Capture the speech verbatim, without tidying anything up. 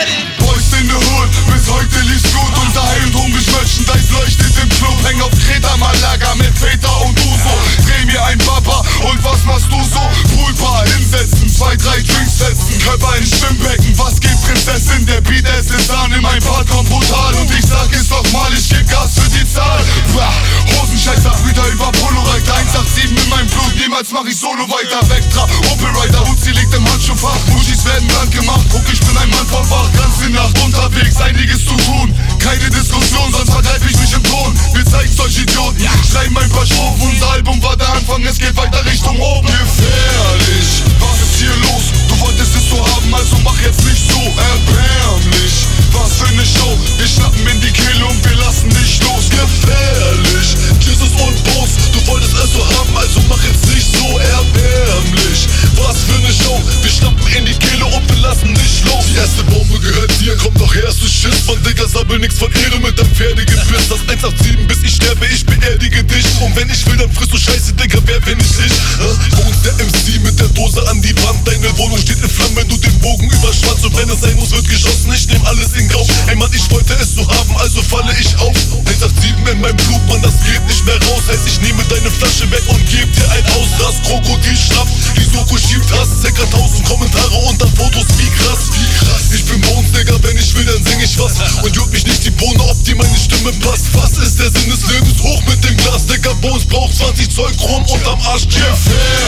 Boys in the Hood, bis heute lief's gut. Unser High- und hungrig Merchandise leuchtet im Club. Häng auf Kreta Malaga mit Väter und Uso. Dreh mir ein Papa und was machst du so? Poolbar hinsetzen, zwei, drei Drinks setzen. Körper in Schwimmbecken, was geht Prinzessin? Der Beat, es ist an, in mein Part kommt brutal. Und ich sag es doch mal, ich geb Gas für die Zahl. Bah, Hosenscheißer, Brüder über Polo-Reiter. eins acht sieben in meinem Blut, niemals mach ich Solo weiter. Vectra, Opel Rider, Uzi liegt im Handschuhfach. Muschis werden Land gemacht, guck, ich bin ein Mann vom Fach. Ganze Nacht unterwegs, einiges zu tun. Keine Diskussion, sonst vergreif ich mich im Ton. Wir zeigen's euch Idioten, schreiben ein paar Strophen. Unser Album war der Anfang, es geht weiter Richtung oben. Gefährlich, was ist hier los? Du wolltest es so haben, also mach jetzt nicht so erbärmlich. Was für ne Show, wir schnappen in die Kehle und wir lassen dich los. Gefährlich, Jesus und Boss, du wolltest es so haben, also mach jetzt nicht so erbärmlich. Was für ne Show, wir schnappen in die Kehle und wir lassen dich los. Die erste Bombe gehört dir, komm doch her, hast du Schiss. Von Digga sabbel nix von Ehre mit deinem Pferdegebiss. Das eins acht sieben, bis ich sterbe, ich beerdige dich. Und wenn ich will, dann frisst du Scheiße, Digga, wer bin ich ich? Bei uns der M C mit der Dose an die Wand. Deine Wohnung steht in Flammen, wenn du den Bogen überspannst. Und wenn es sein muss, wird geschossen, ich nehm alles in Kauf. Ey Mann, ich wollte es so haben, also falle ich auf. eins acht sieben in meinem Blut, Mann, das geht nicht mehr raus. Heißt, ich nehme deine Flasche weg und geb dir ein aus. Das Krokodil schnappt, die Soko schiebt Hass. Circa tausend Kommentare unter Fotos, wie krass, wie krass. Ich bin Bones, Digga, wenn ich will, dann sing ich was. Und juckt mich nicht die Bohne, ob dir meine Stimme passt. Was ist der Sinn des Lebens? Hoch mit dem Glas, Digga, Bones braucht zwanzig Zoll Chrom unterm Arsch, yeah.